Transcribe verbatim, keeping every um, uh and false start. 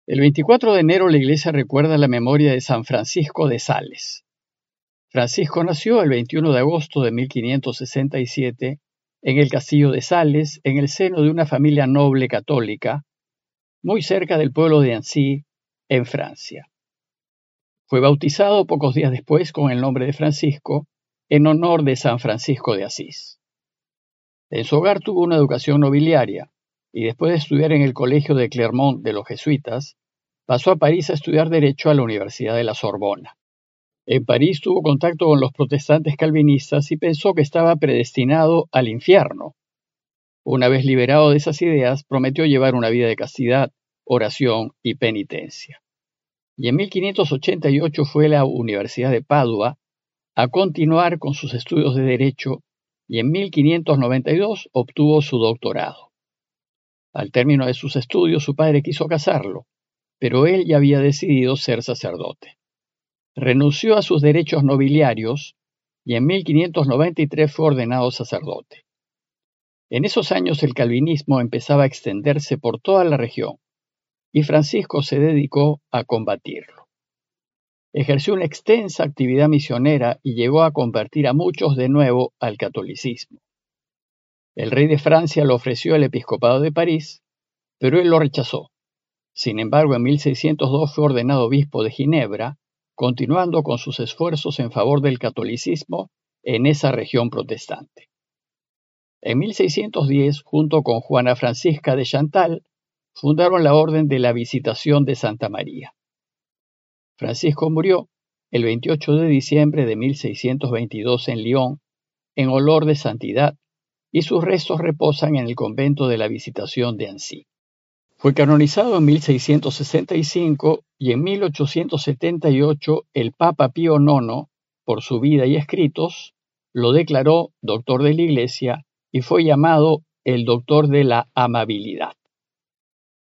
El veinticuatro de enero la iglesia recuerda la memoria de San Francisco de Sales. Francisco nació el veintiuno de agosto de mil quinientos sesenta y siete en el castillo de Sales, en el seno de una familia noble católica, muy cerca del pueblo de Annecy, en Francia. Fue bautizado pocos días después con el nombre de Francisco, en honor de San Francisco de Asís. En su hogar tuvo una educación nobiliaria, y después de estudiar en el colegio de Clermont de los jesuitas, pasó a París a estudiar Derecho a la Universidad de la Sorbona. En París tuvo contacto con los protestantes calvinistas y pensó que estaba predestinado al infierno. Una vez liberado de esas ideas, prometió llevar una vida de castidad, oración y penitencia. Y en mil quinientos ochenta y ocho fue a la Universidad de Padua a continuar con sus estudios de Derecho y en mil quinientos noventa y dos obtuvo su doctorado. Al término de sus estudios, su padre quiso casarlo, pero él ya había decidido ser sacerdote. Renunció a sus derechos nobiliarios y en mil quinientos noventa y tres fue ordenado sacerdote. En esos años el calvinismo empezaba a extenderse por toda la región y Francisco se dedicó a combatirlo. Ejerció una extensa actividad misionera y llegó a convertir a muchos de nuevo al catolicismo. El rey de Francia le ofreció el episcopado de París, pero él lo rechazó. Sin embargo, en mil seiscientos dos fue ordenado obispo de Ginebra, continuando con sus esfuerzos en favor del catolicismo en esa región protestante. En mil seiscientos diez, junto con Juana Francisca de Chantal, fundaron la Orden de la Visitación de Santa María. Francisco murió el veintiocho de diciembre de mil seiscientos veintidós en Lyon, en olor de santidad, y sus restos reposan en el convento de la Visitación de Annecy. Fue canonizado en mil seiscientos sesenta y cinco y en mil ochocientos setenta y ocho el Papa Pío nono, por su vida y escritos, lo declaró doctor de la Iglesia y fue llamado el doctor de la amabilidad.